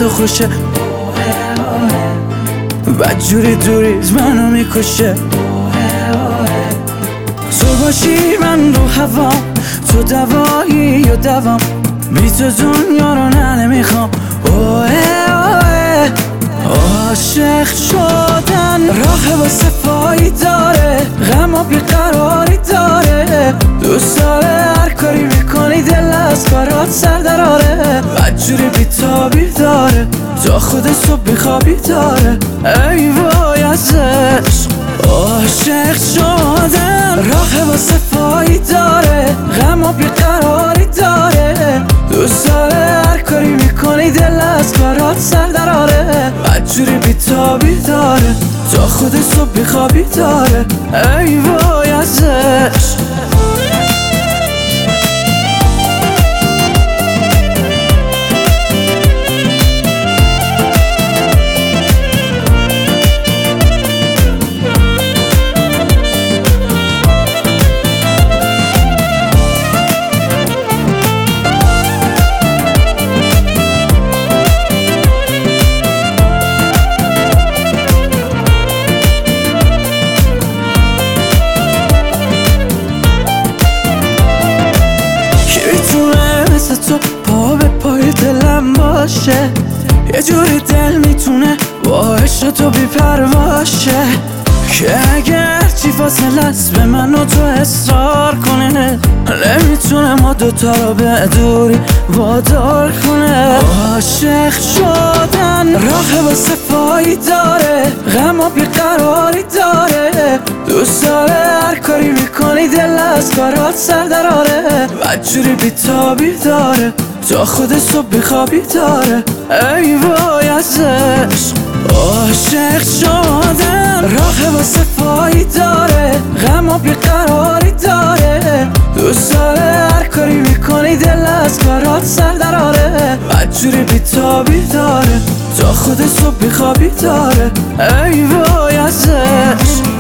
تو خوشه، بدجوری دوریز منو میکشه. تو باشی من رو هوا، تو دوایی یا دوام، بی تو دنیا رو نمیخوام. عاشق شدن راه واسه فایی داره، غم و بیقراری داره. دوست داره هر کاری میکنی دل از کارات سر دراره، بدجوری بیتابی داره تا خود صبح بیخوابی داره. ای وای از عشق عاشق شدن راه واسه فایی داره، غم و بیقراری داره. دوست داره هر کاری میکنی دل از کارات سر دراره، بدجوری بیتابی داره تا خود صبح بیخوابی داره. ای وای از عشق. تو پا به پای دلم باشه، یه جوری دل میتونه با عشق تو بی‌پرواشه، که اگر چی فاصله است به من و تو اصرار کنه، نمیتونه ما دوتا رو به دوری وادار کنه. عاشق شدن راه واسه فایی داره، غم و بیقراری داره. دوست داره هر کاری میکنی دل از کارات سر دراره، بدجوری بیتابی داره تا خود صبح بیخوابی داره. ای وای از عشق عاشق شدن راه واسه فایی داره، غم و بیقراری داره. دوست داره هر کاری میکنی دل از کارات سر دراره، بدجوری بیتابی داره تا خود صبح بیخوابی داره. ای وای از عشق.